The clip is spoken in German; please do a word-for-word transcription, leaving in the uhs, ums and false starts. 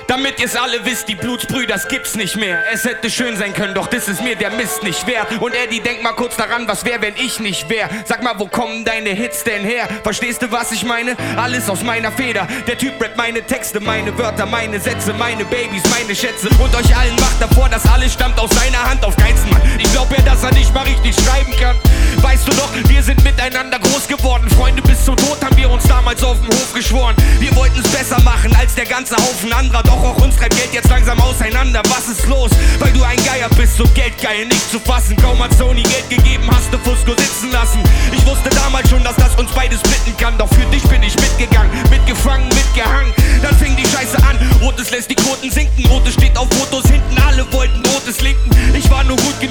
Damit ihr's alle wisst, die Blutsbrüders gibt's nicht mehr. Es hätte schön sein können, doch das ist mir der Mist nicht wert. Und Eddie, denk mal kurz daran, was wär, wenn ich nicht wär. Sag mal, wo kommen deine Hits denn her? Verstehst du, was ich meine? Alles aus meiner Feder. Der Typ rappt meine Texte, meine Wörter, meine Sätze, meine Babys, meine Schätze. Und euch allen macht davor, dass alles stammt aus seiner Hand, auf keinen Mann. Ich glaub ja, dass er nicht mal richtig schreiben kann. Weißt du doch, wir sind miteinander groß geworden. Freunde bis zum Tod haben wir uns damals auf dem Hof geschworen. Wir wollten's besser machen als der ganze Haufen anderer. Doch auch uns treibt Geld jetzt langsam auseinander. Was ist los? Weil du ein Geier bist, so geldgeil nicht zu fassen. Kaum hat Sony Geld gegeben, hast du Fusco sitzen lassen. Ich wusste damals schon, dass das uns beides splitten kann. Doch für dich bin ich mitgegangen, mitgefangen, mitgehangen. Dann fing die Scheiße an. Rotes lässt die Quoten sinken. Rotes steht auf Fotos hinten. Alle wollten Rotes linken. Ich war nur gut genug.